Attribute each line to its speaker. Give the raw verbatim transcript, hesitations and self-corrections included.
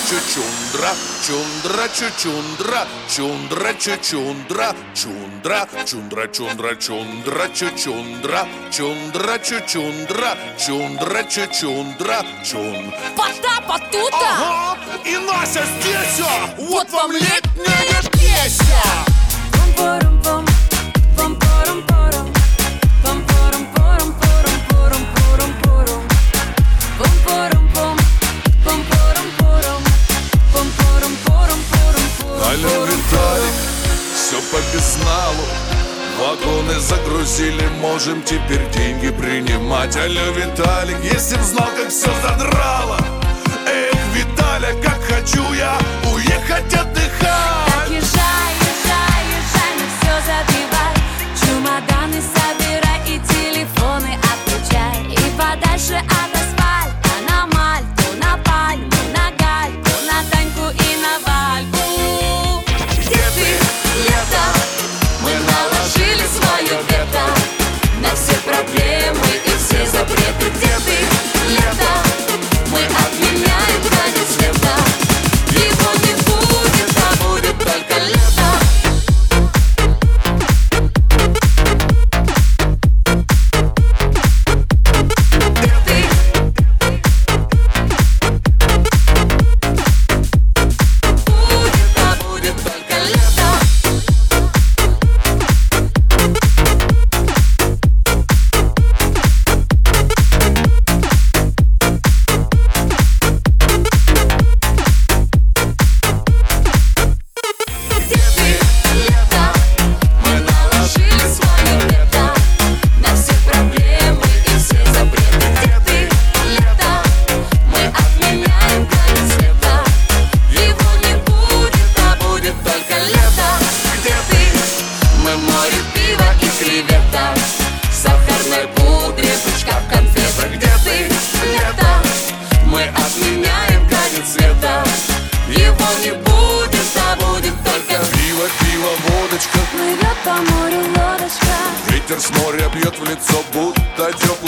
Speaker 1: чучундра, чундра, чучундра, чундра, чучундра, чундра, чундра, чундра, чундра, чучундра, чундра, чучундра, чундра, чучундра, чун.
Speaker 2: Пота-потута!
Speaker 1: Ага, и Нася здесь, а! Вот вам летняя песня!
Speaker 2: Пом-пором-пом, пом-пором-пором, пом-пором-пором, пором-пором-пором-пором, пом-пором-пом, пом-пором-пором, пом-пором-пором-пором-пором.
Speaker 1: Алло, Виталик, все по безналу. Вагоны загрузили, можем теперь деньги принимать. Алло, Виталик, если б знал, как все задрало. Эх, Виталя, как хочу я уехать отдыхать.
Speaker 2: Так езжай, езжай, езжай, но все забивай. Чемоданы собирай и телефоны отключай. И подальше от асфальта на Мальту, на Пальму, на Гальку, на Таньку и на Вальку. Где ты, лето? Мы наложили свое вето на все проблемы и все запреты. Где ты, лето? Мы отменяем конец света. Его не будет, а будет только лето. Где ты? Будет, а будет только лето. Где ты, лето? Мы наложили свое вето на все проблемы и все запреты. Где ты, лето? Мы отменяем конец света. Его не будет, а будет только лето. Где ты? Мы море пива и креветок, сахарной пудре, пучка в конфетах. Где ты, лето? Мы отменяем конец света. Его не будет, а будет только
Speaker 1: Пиво, пиво, водочка.
Speaker 2: плывет по морю лодочка.
Speaker 1: Ветер с моря бьет в лицо, будто теплый